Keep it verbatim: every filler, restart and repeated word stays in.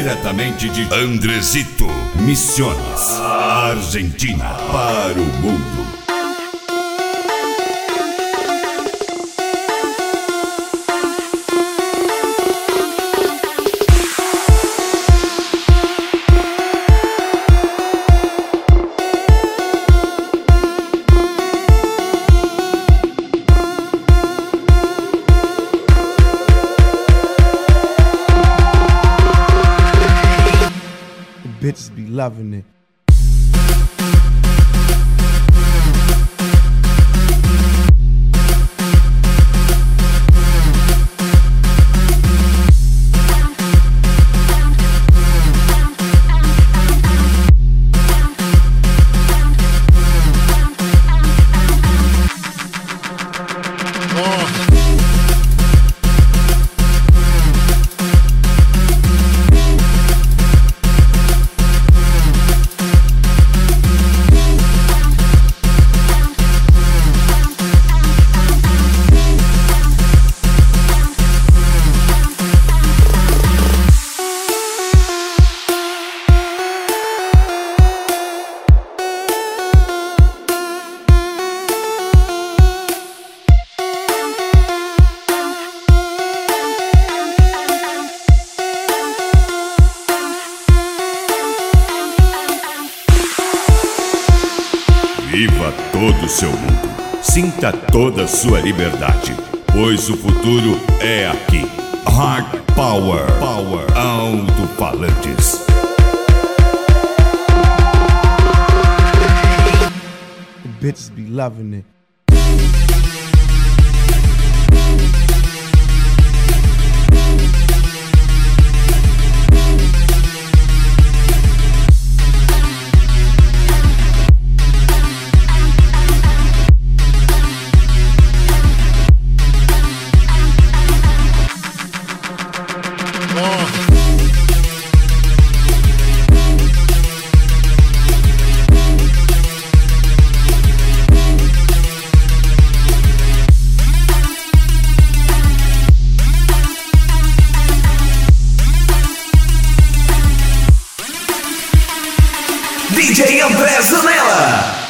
diretamente de Andresito, Misiones, Argentina, para o mundo. Bitches be loving it. Viva todo o seu mundo, sinta toda a sua liberdade, pois o futuro é aqui. Hard Power, Power, Alto-Falantes. Bitches be loving it. D J André Zanella.